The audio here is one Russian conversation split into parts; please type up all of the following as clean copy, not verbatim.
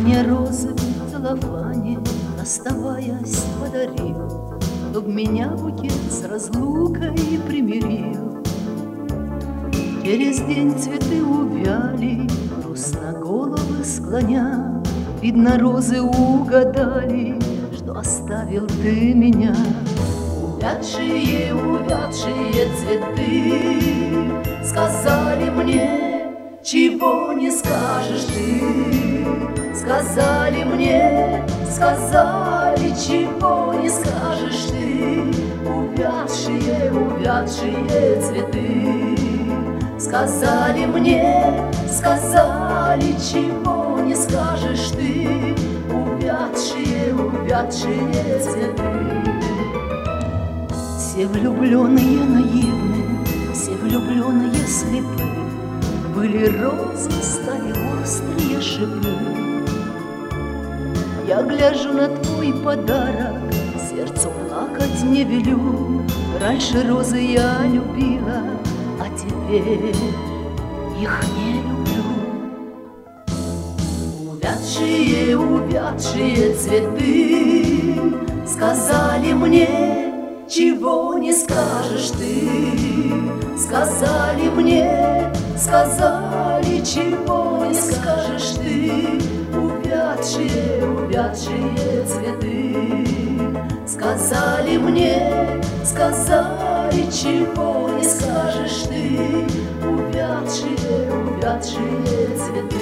мне розы в целлофане, оставаясь, подарил, чтоб меня букет с разлукой примирил. Через день цветы увяли, грустно головы склоня. Видно, розы угадали, что оставил ты меня. Увядшие, увядшие цветы сказали мне, чего не скажешь ты. Сказали мне, сказали, чего не скажешь ты. Увядшие, увядшие цветы сказали мне, сказали, чего не скажешь ты. Увядшие, увядшие цветы. Все влюбленные наивны, все влюбленные слепы. Были розы, стали острые шипы. Я гляжу на твой подарок, сердцу плакать не велю. Раньше розы я любила, а теперь их не люблю. Увядшие, увядшие цветы сказали мне, чего не скажешь ты. Сказали мне, сказали, чего не скажешь ты. Увядшие, увядшие цветы сказали мне, сказали, чего не скажешь ты. Увядшие, увядшие цветы.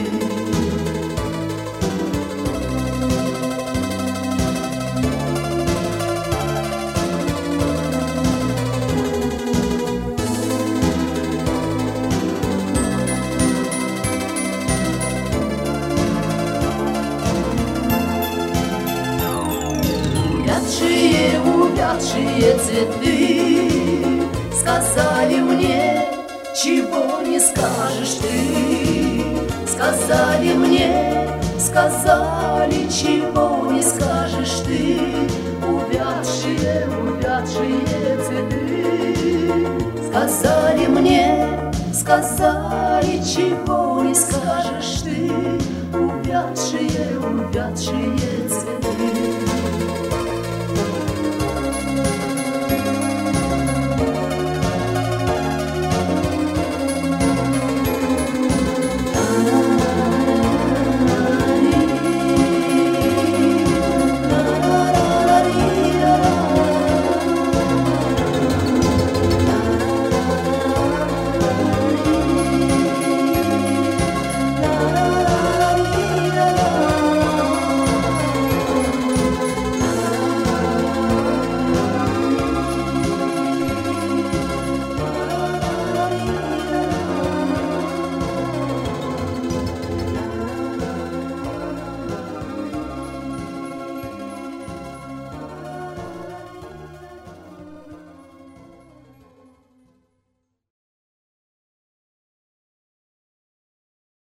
Увядшие, увядшие цветы сказали мне, чего не скажешь ты. Сказали мне, сказали, чего не скажешь ты. Увядшие, увядшие цветы сказали мне, сказали, чего не скажешь ты. Увядшие, увядшие